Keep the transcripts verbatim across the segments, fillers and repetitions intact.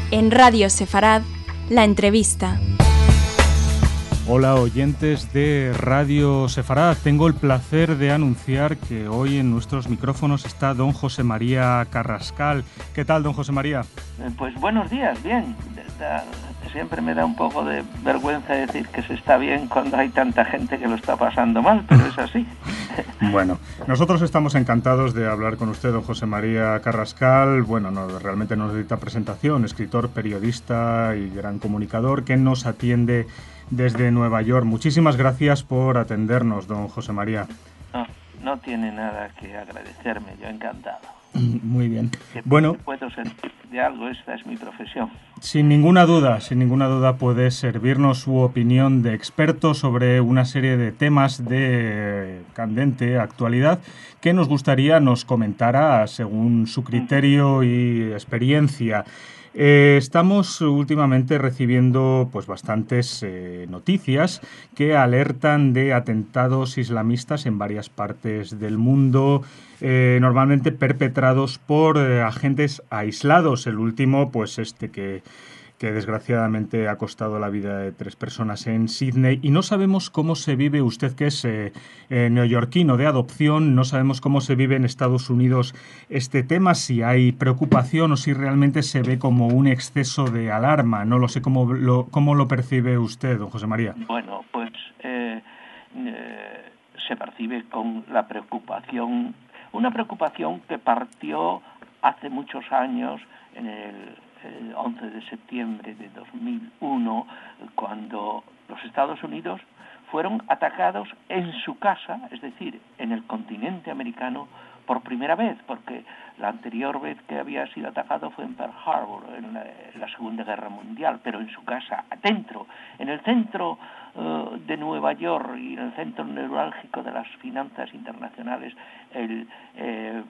En Radio Sefarad, la entrevista. Hola oyentes de Radio Sefarad, tengo el placer de anunciar que hoy en nuestros micrófonos está don José María Carrascal. ¿Qué tal, don José María? Pues buenos días, bien. Siempre me da un poco de vergüenza decir que se está bien cuando hay tanta gente que lo está pasando mal, pero es así. Bueno, nosotros estamos encantados de hablar con usted, don José María Carrascal. Bueno, no, realmente no necesita presentación, escritor, periodista y gran comunicador que nos atiende desde Nueva York. Muchísimas gracias por atendernos, don José María. No, no tiene nada que agradecerme, yo encantado. Muy bien. Que bueno, puedo servir de algo, esta es mi profesión. Sin ninguna duda, sin ninguna duda puede servirnos su opinión de experto sobre una serie de temas de candente actualidad que nos gustaría nos comentara según su criterio y experiencia. Eh, estamos últimamente recibiendo pues bastantes eh, noticias que alertan de atentados islamistas en varias partes del mundo, eh, normalmente perpetrados por eh, agentes aislados. El último, pues este que que desgraciadamente ha costado la vida de tres personas en Sydney, y no sabemos cómo se vive, usted que es eh, eh, neoyorquino de adopción, no sabemos cómo se vive en Estados Unidos este tema, si hay preocupación o si realmente se ve como un exceso de alarma. No lo sé, ¿cómo lo, cómo lo percibe usted, don José María? Bueno, pues eh, eh, se percibe con la preocupación, una preocupación que partió hace muchos años en el el once de septiembre de dos mil uno, cuando los Estados Unidos fueron atacados en su casa, es decir, en el continente americano, por primera vez, porque la anterior vez que había sido atacado fue en Pearl Harbor, en la, en la Segunda Guerra Mundial, pero en su casa, adentro, en el centro uh, de Nueva York y en el centro neurálgico de las finanzas internacionales, el eh,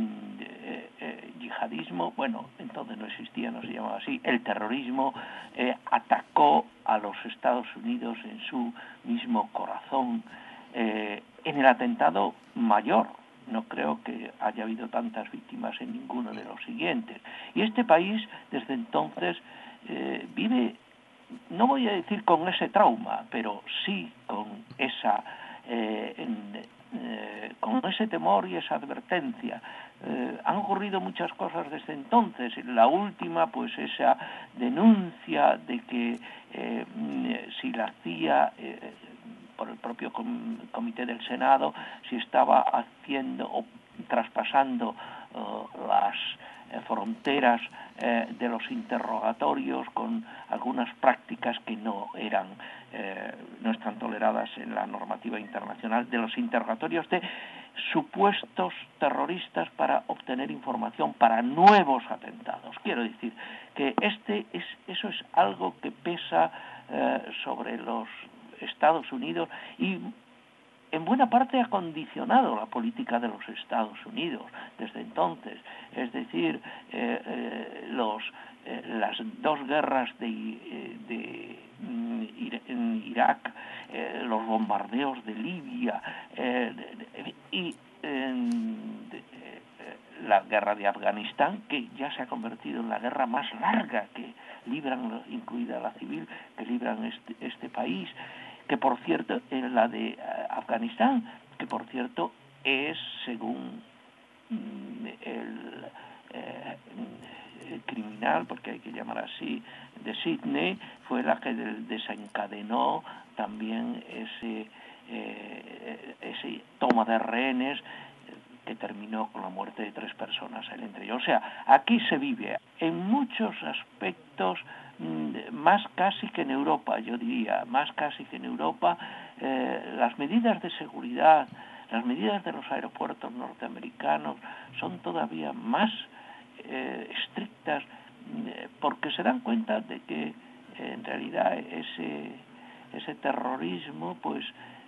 eh, eh, yihadismo, bueno, entonces no existía, no se llamaba así, el terrorismo eh, atacó a los Estados Unidos en su mismo corazón, eh, en el atentado mayor. No creo que haya habido tantas víctimas en ninguno de los siguientes. Y este país, desde entonces, eh, vive, no voy a decir con ese trauma, pero sí con esa, eh, en, eh, con ese temor y esa advertencia. Eh, han ocurrido muchas cosas desde entonces. La última, pues esa denuncia de que eh, si la C I A... Eh, por el propio comité del Senado, si estaba haciendo o traspasando uh, las eh, fronteras eh, de los interrogatorios con algunas prácticas que no eran, eh, no están toleradas en la normativa internacional, de los interrogatorios de supuestos terroristas para obtener información para nuevos atentados. Quiero decir que este es, eso es algo que pesa eh, sobre los Estados Unidos y en buena parte ha condicionado la política de los Estados Unidos desde entonces. Es decir, eh, eh, los, eh, las dos guerras de, de, de en Irak, eh, los bombardeos de Libia eh, de, de, y eh, de, la guerra de Afganistán, que ya se ha convertido en la guerra más larga que libran, incluida la civil, que libran este, este país, que por cierto, en la de uh, Afganistán, que por cierto es, según mm, el, eh, el criminal, porque hay que llamar así, de Sydney, fue la que desencadenó también ese, eh, ese toma de rehenes que terminó con la muerte de tres personas entre ellos. O sea, aquí se vive en muchos aspectos más casi que en Europa, yo diría, más casi que en Europa, eh, las medidas de seguridad, las medidas de los aeropuertos norteamericanos son todavía más eh, estrictas eh, porque se dan cuenta de que eh, en realidad ese, ese terrorismo, pues,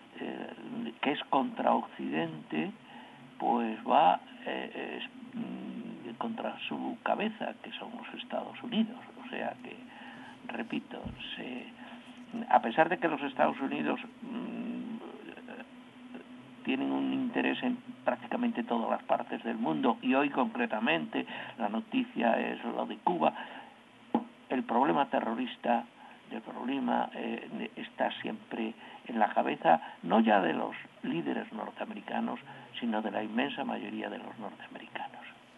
eh, que es contra Occidente, pues va eh, eh, contra su cabeza, que son los Estados Unidos. O sea que, repito, se, a pesar de que los Estados Unidos mmm, tienen un interés en prácticamente todas las partes del mundo, y hoy concretamente la noticia es lo de Cuba, el problema terrorista, el problema eh, está siempre en la cabeza, no ya de los líderes norteamericanos, sino de la inmensa mayoría de los norteamericanos.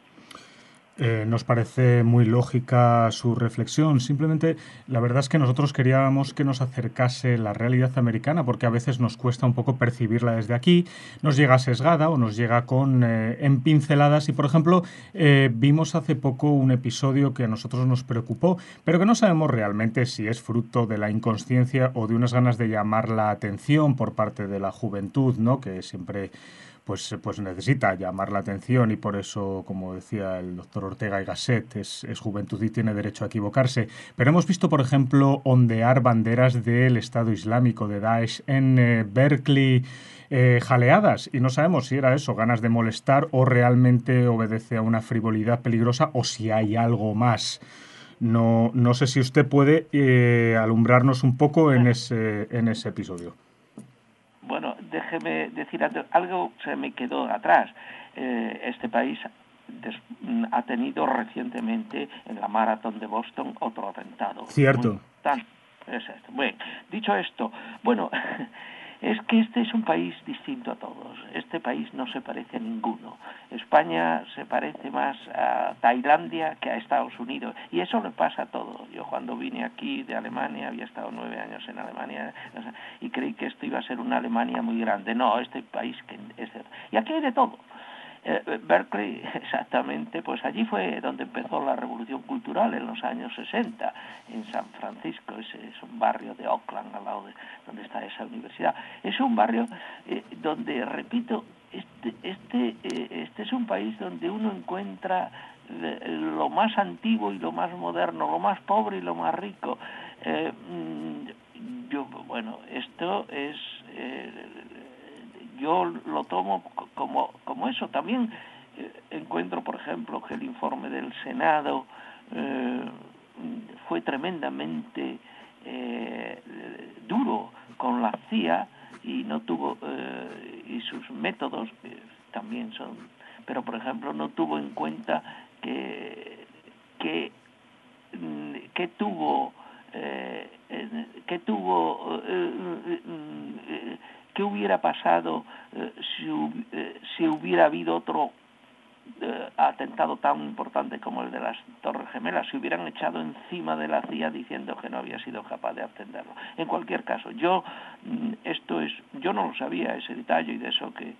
Eh, nos parece muy lógica su reflexión. Simplemente, la verdad es que nosotros queríamos que nos acercase la realidad americana, porque a veces nos cuesta un poco percibirla desde aquí. Nos llega sesgada o nos llega con eh, en pinceladas. Y, por ejemplo, eh, vimos hace poco un episodio que a nosotros nos preocupó, pero que no sabemos realmente si es fruto de la inconsciencia o de unas ganas de llamar la atención por parte de la juventud, ¿no? Que siempre pues, pues necesita llamar la atención y por eso, como decía el doctor Ortega y Gasset, es, es juventud y tiene derecho a equivocarse. Pero hemos visto, por ejemplo, ondear banderas del Estado Islámico, de Daesh, en eh, Berkeley, eh, jaleadas, y no sabemos si era eso, ganas de molestar, o realmente obedece a una frivolidad peligrosa, o si hay algo más. No, no sé si usted puede eh, alumbrarnos un poco en ese, en ese episodio. Bueno, déjeme decir algo, se me quedó atrás. Eh, este país des, ha tenido recientemente en la maratón de Boston otro atentado. Cierto. Tan, es esto. Bueno, dicho esto, bueno, es que este es un país distinto a todos. Este país no se parece a ninguno. España se parece más a Tailandia que a Estados Unidos. Y eso le pasa a todo. Yo cuando vine aquí de Alemania, había estado nueve años en Alemania, y creí que esto iba a ser una Alemania muy grande. No, este país que es... Y aquí hay de todo. Eh, Berkeley, exactamente, pues allí fue donde empezó la revolución cultural en los años sesenta, en San Francisco. Ese es un barrio de Oakland, al lado de donde está esa universidad. Es un barrio eh, donde, repito, este, este, eh, este es un país donde uno encuentra eh, lo más antiguo y lo más moderno, lo más pobre y lo más rico. Eh, yo, bueno, esto es... Eh, yo lo tomo como, como eso. También eh, encuentro, por ejemplo, que el informe del Senado eh, fue tremendamente eh, duro con la C I A y no tuvo eh, y sus métodos que también son, pero por ejemplo no tuvo en cuenta que que, que tuvo eh, que tuvo eh, eh, ¿qué hubiera pasado eh, si, eh, si hubiera habido otro eh, atentado tan importante como el de las Torres Gemelas? Se hubieran echado encima de la C I A diciendo que no había sido capaz de atenderlo. En cualquier caso, yo esto es, yo no lo sabía, ese detalle, y de eso que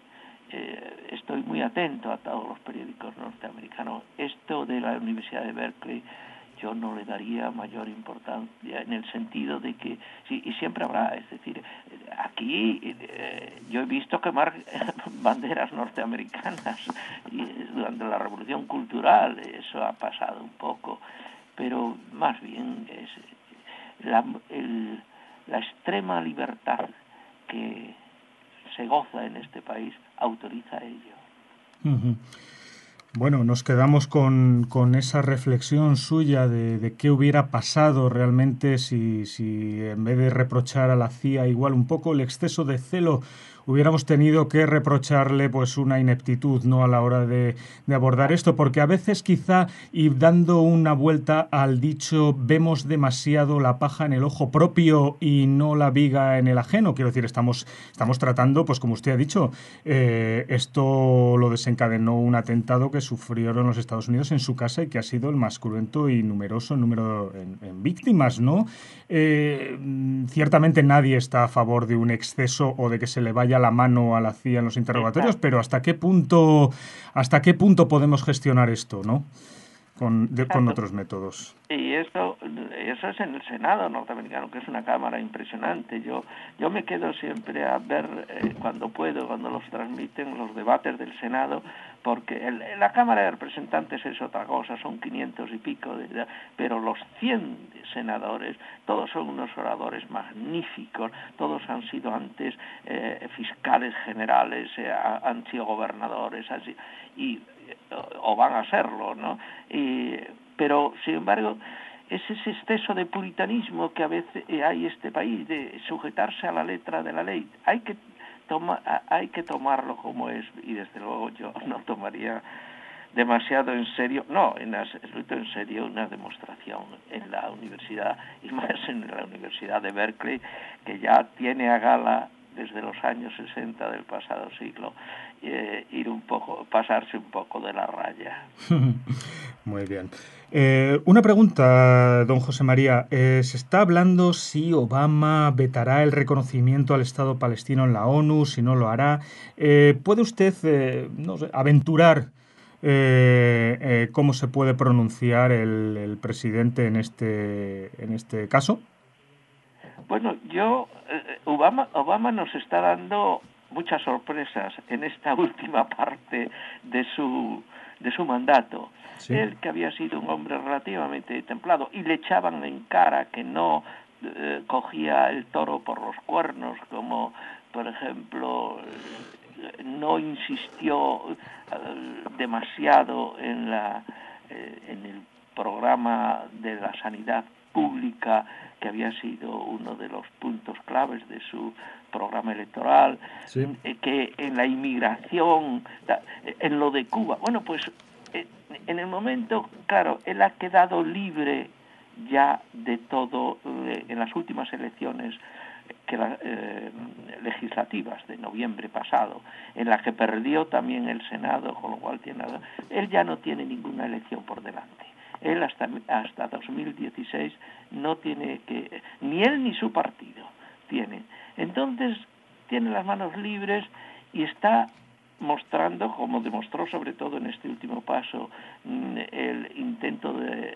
eh, estoy muy atento a todos los periódicos norteamericanos. Esto de la Universidad de Berkeley yo no le daría mayor importancia, en el sentido de que, sí, y siempre habrá, es decir, aquí eh, yo he visto quemar banderas norteamericanas y durante la Revolución Cultural, eso ha pasado un poco, pero más bien es la, el, la extrema libertad que se goza en este país autoriza ello. Uh-huh. Bueno, nos quedamos con, con esa reflexión suya de, de qué hubiera pasado realmente si, si en vez de reprochar a la C I A igual un poco el exceso de celo, hubiéramos tenido que reprocharle pues una ineptitud, ¿no?, a la hora de, de abordar esto, porque a veces quizá, y dando una vuelta al dicho, vemos demasiado la paja en el ojo propio y no la viga en el ajeno. Quiero decir, estamos, estamos tratando, pues como usted ha dicho, eh, esto lo desencadenó un atentado que sufrieron los Estados Unidos en su casa y que ha sido el más cruento y numeroso en número en, en víctimas, ¿no? Eh, ciertamente nadie está a favor de un exceso o de que se le vaya la mano a la C I A en los interrogatorios, pero hasta qué punto hasta qué punto podemos gestionar esto, ¿no?, con, de, con otros métodos. Y eso, eso es en el Senado norteamericano, que es una cámara impresionante. Yo yo me quedo siempre a ver eh, cuando puedo, cuando los transmiten los debates del Senado, porque el, la Cámara de Representantes es otra cosa, son quinientos y pico, de, pero los cien senadores, todos son unos oradores magníficos, todos han sido antes eh, fiscales generales, eh, han sido gobernadores, así, y o van a serlo, ¿no? Y, pero, sin embargo, es ese exceso de puritanismo que a veces hay en este país, de sujetarse a la letra de la ley. Hay que, toma, hay que tomarlo como es, y desde luego yo no tomaría demasiado en serio, no, en absoluto en serio, una demostración en la universidad, y más en la Universidad de Berkeley, que ya tiene a gala desde los años sesenta del pasado siglo, eh, ir un poco, pasarse un poco de la raya. Muy bien. Eh, una pregunta, don José María. Eh, se está hablando si Obama vetará el reconocimiento al Estado palestino en la ONU, si no lo hará. Eh, ¿Puede usted eh, no sé, aventurar eh, eh, cómo se puede pronunciar el, el presidente en este, en este caso? Bueno, yo, eh, Obama, Obama nos está dando muchas sorpresas en esta última parte de su, de su mandato. Sí. Él, que había sido un hombre relativamente templado, y le echaban en cara que no eh, cogía el toro por los cuernos, como, por ejemplo, eh, no insistió eh, demasiado en, la, eh, en el programa de la sanidad pública, que había sido uno de los puntos claves de su programa electoral, sí. que en la inmigración, en lo de Cuba. Bueno, pues en el momento, claro, él ha quedado libre ya de todo, en las últimas elecciones que la, eh, legislativas de noviembre pasado, en la que perdió también el Senado, con lo cual tiene, él ya no tiene ninguna elección por delante. Él hasta, hasta dos mil dieciséis no tiene que, ni él ni su partido tienen. Entonces tiene las manos libres y está mostrando, como demostró sobre todo en este último paso, el intento de,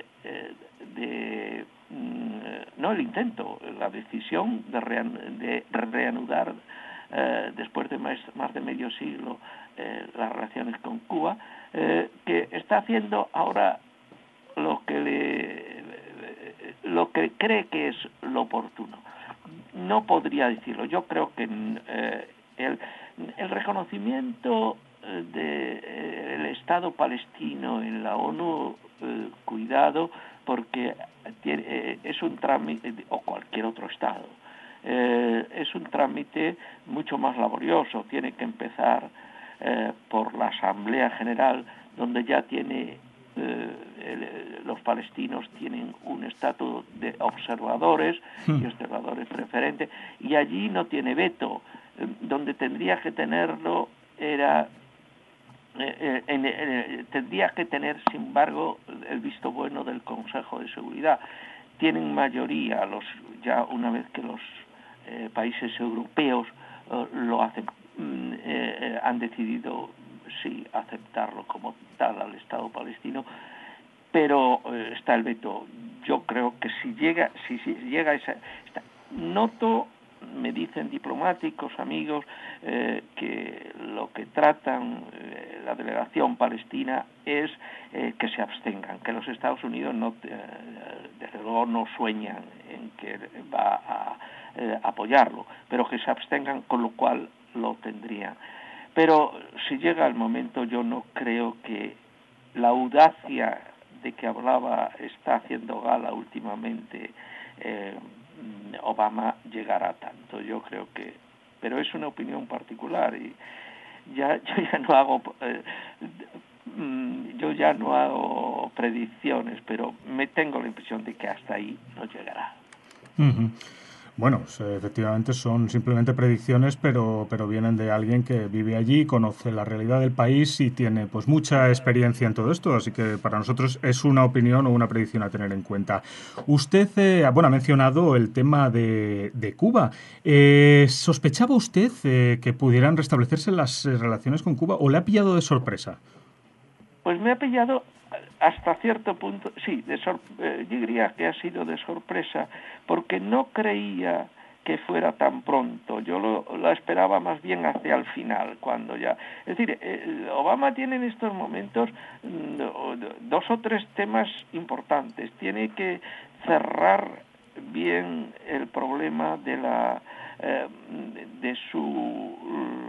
de no el intento, la decisión de, rean, de reanudar eh, después de más, más de medio siglo eh, las relaciones con Cuba, eh, que está haciendo ahora lo que le, lo que cree que es lo oportuno. No podría decirlo. Yo creo que eh, el, el reconocimiento del de, Estado palestino en la ONU, eh, cuidado, porque tiene, eh, es un trámite, o cualquier otro Estado, eh, es un trámite mucho más laborioso. Tiene que empezar eh, por la Asamblea General, donde ya tiene Eh, el, los palestinos tienen un estatus de observadores y observadores preferentes, y allí no tiene veto. Eh, donde tendría que tenerlo era eh, en, en, tendría que tener, sin embargo, el visto bueno del Consejo de Seguridad. Tienen mayoría los ya una vez que los eh, países europeos eh, lo hacen, eh, han decidido sí aceptarlo como tal al Estado palestino, pero eh, está el veto. Yo creo que si llega, si, si llega esa, está, noto, me dicen diplomáticos, amigos, eh, que lo que tratan eh, la delegación palestina es eh, que se abstengan, que los Estados Unidos no, eh, desde luego no sueñan en que va a eh, apoyarlo, pero que se abstengan, con lo cual lo tendrían. Pero si llega el momento, yo no creo que la audacia de que hablaba está haciendo gala últimamente eh, Obama llegará tanto. Yo creo que, pero es una opinión particular y ya yo ya no hago eh, yo ya no hago predicciones, pero me tengo la impresión de que hasta ahí no llegará. Uh-huh. Bueno, efectivamente son simplemente predicciones, pero, pero vienen de alguien que vive allí, conoce la realidad del país y tiene pues mucha experiencia en todo esto, así que para nosotros es una opinión o una predicción a tener en cuenta. Usted, eh, bueno, ha mencionado el tema de, de Cuba. Eh, ¿Sospechaba usted eh, que pudieran restablecerse las relaciones con Cuba o le ha pillado de sorpresa? Pues me ha pillado hasta cierto punto, sí, de sor, eh, yo diría que ha sido de sorpresa, porque no creía que fuera tan pronto. Yo lo, lo esperaba más bien hacia el final, cuando ya... Es decir, eh, Obama tiene en estos momentos mm, dos o tres temas importantes. Tiene que cerrar bien el problema de la eh, de su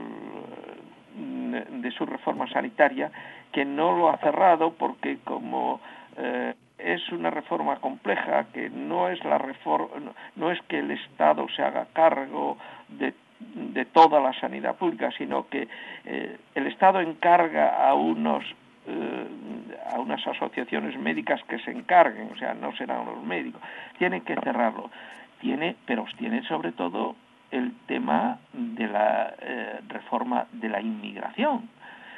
de su reforma sanitaria, que no lo ha cerrado porque como eh, es una reforma compleja, que no es la reforma, no es que el Estado se haga cargo de, de toda la sanidad pública, sino que eh, el Estado encarga a unos eh, a unas asociaciones médicas que se encarguen, o sea, no serán los médicos, tienen que cerrarlo. Tiene, pero tiene sobre todo el tema de la eh, reforma de la inmigración.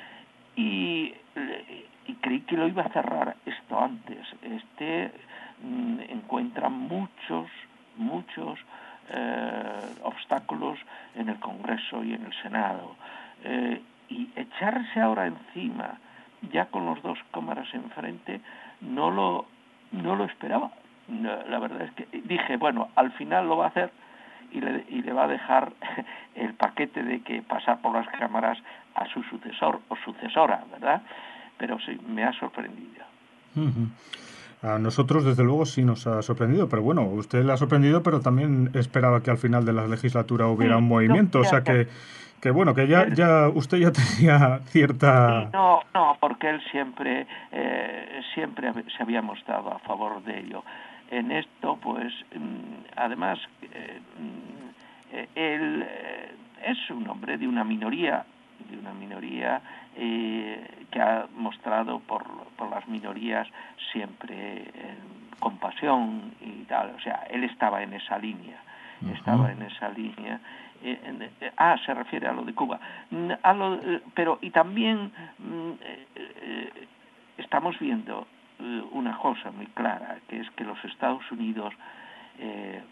Y, y creí que lo iba a cerrar esto antes. Este mm, encuentra muchos, muchos eh, obstáculos en el Congreso y en el Senado. Eh, y echarse ahora encima, ya con las dos cámaras enfrente, no lo, no lo esperaba. No, la verdad es que dije, bueno, al final lo va a hacer y le, y le va a dejar el paquete de que pasar por las cámaras a su sucesor o sucesora, ¿verdad? Pero sí, me ha sorprendido. Uh-huh. A nosotros, desde luego, sí nos ha sorprendido, pero bueno, usted le ha sorprendido, pero también esperaba que al final de la legislatura hubiera Sí, un movimiento, o sea que, que bueno, que ya, él, ya usted ya tenía cierta... Sí, no, no, porque él siempre, eh, siempre se había mostrado a favor de ello. En esto, pues, además, eh, él eh, es un hombre de una minoría, de una minoría eh, que ha mostrado por, por las minorías siempre eh, compasión y tal. O sea, él estaba en esa línea, uh-huh. estaba en esa línea. Eh, eh, ah, se refiere a lo de Cuba. A lo, eh, pero, y también eh, eh, estamos viendo eh, una cosa muy clara, que es que los Estados Unidos eh,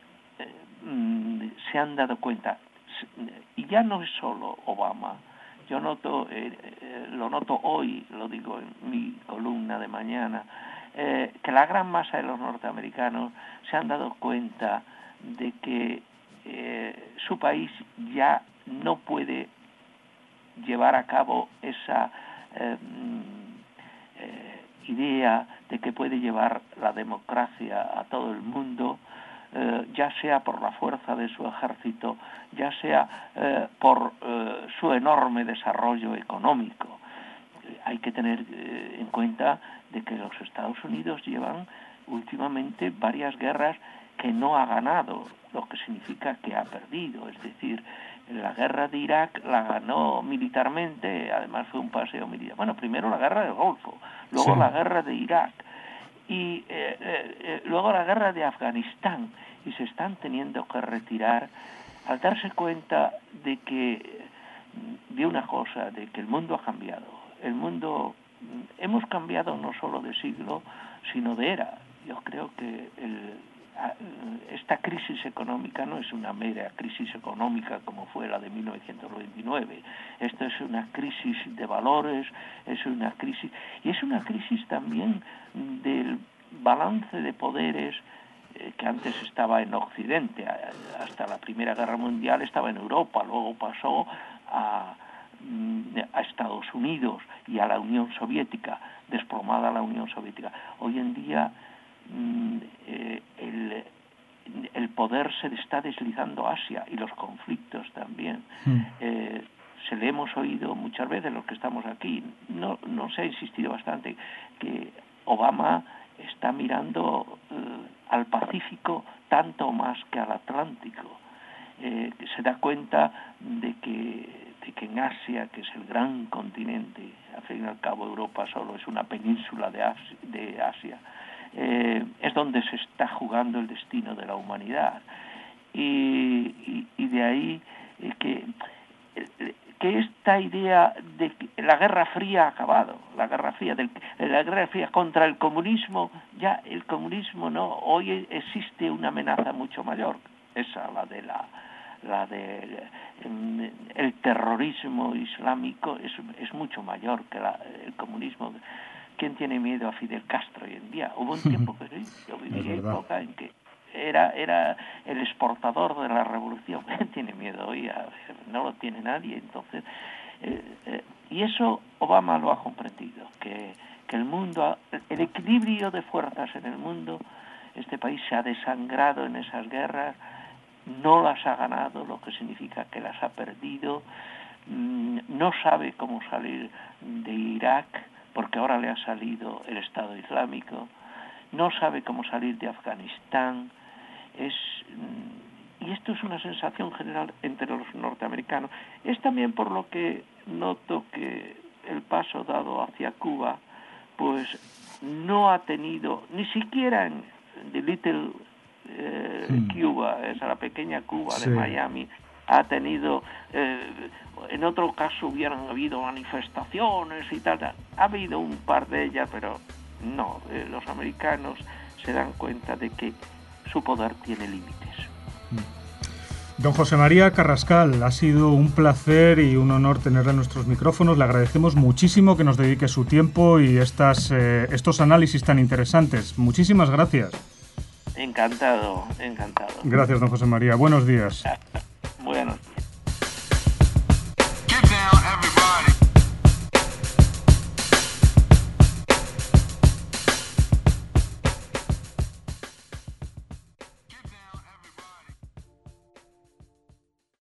eh, se han dado cuenta, y ya no es solo Obama, yo noto, eh, eh, lo noto hoy, lo digo en mi columna de mañana, eh, que la gran masa de los norteamericanos se han dado cuenta de que eh, su país ya no puede llevar a cabo esa eh, eh, idea de que puede llevar la democracia a todo el mundo, eh, ya sea por la fuerza de su ejército, ya sea eh, por eh, su enorme desarrollo económico. Hay que tener eh, en cuenta de que los Estados Unidos llevan últimamente varias guerras que no ha ganado, lo que significa que ha perdido. Es decir, la guerra de Irak la ganó militarmente, además fue un paseo militar. Bueno, primero la guerra del Golfo, luego sí. la guerra de Irak y eh, eh, luego la guerra de Afganistán, y se están teniendo que retirar al darse cuenta de que de una cosa, de que el mundo ha cambiado. El mundo, hemos cambiado no solo de siglo, sino de era. Yo creo que el, esta crisis económica no es una mera crisis económica como fue la de mil novecientos veintinueve. Esto es una crisis de valores, es una crisis, y es una crisis también del balance de poderes eh, que antes estaba en Occidente. Hasta la Primera Guerra Mundial estaba en Europa, luego pasó a, a Estados Unidos y a la Unión Soviética, desplomada la Unión Soviética. Hoy en día eh, el, el poder se está deslizando a Asia y los conflictos también. Mm. Eh, se le hemos oído muchas veces, los que estamos aquí, no, no se ha insistido bastante, que Obama está mirando eh, al Pacífico tanto más que al Atlántico. Eh, que se da cuenta de que, de que en Asia, que es el gran continente, al fin y al cabo Europa solo es una península de Asia, de Asia eh, es donde se está jugando el destino de la humanidad. Y, y, y de ahí eh, que, que esta idea de que la Guerra Fría ha acabado, la Guerra Fría, del, la Guerra Fría contra el comunismo, ya el comunismo no, hoy existe una amenaza mucho mayor, esa, la de la la del el terrorismo islámico es, es mucho mayor que la, el comunismo. ¿Quién tiene miedo a Fidel Castro hoy en día? Hubo un tiempo que sí, yo viví época en que era era el exportador de la revolución. ¿Quién tiene miedo hoy? A, no lo tiene nadie. Entonces, eh, eh, y eso Obama lo ha comprendido, que, que el mundo, el equilibrio de fuerzas en el mundo, este país se ha desangrado en esas guerras, no las ha ganado, lo que significa que las ha perdido, no sabe cómo salir de Irak, porque ahora le ha salido el Estado Islámico, no sabe cómo salir de Afganistán, es, y esto es una sensación general entre los norteamericanos. Es también por lo que noto que el paso dado hacia Cuba pues no ha tenido, ni siquiera en The Little eh, mm. Cuba, esa la pequeña Cuba sí. de Miami, ha tenido, eh, en otro caso hubieran habido manifestaciones y tal, tal. Ha habido un par de ellas, pero no, eh, los americanos se dan cuenta de que su poder tiene límites. Don José María Carrascal, ha sido un placer y un honor tenerle en nuestros micrófonos. Le agradecemos muchísimo que nos dedique su tiempo y estas, eh, estos análisis tan interesantes. Muchísimas gracias. Encantado, encantado. Gracias, don José María. Buenos días. Buenos días.